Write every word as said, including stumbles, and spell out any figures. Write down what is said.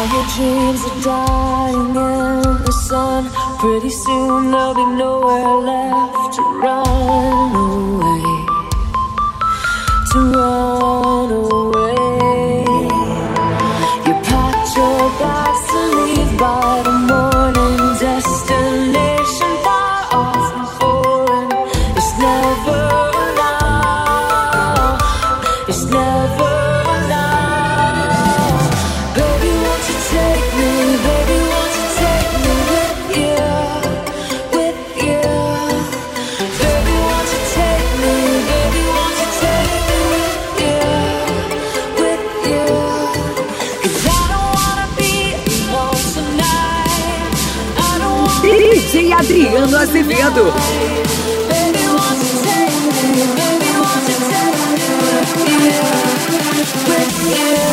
All your dreams are dying in the sun. Pretty soon there'll be nowhere left to run away, to run away. You packed your bags to leave by the morning. Destination far off and foreign. It's never enough. It's never enough. Baby, won't you take me? Baby, won't you take me with you? With you. Baby, won't you take me? Baby, won't you take me with you? With you. 'Cause I don't wanna be alone tonight. I don't wanna D J Adriano Azevedo. Baby, won't you take me? Baby, won't you take me with you? With you.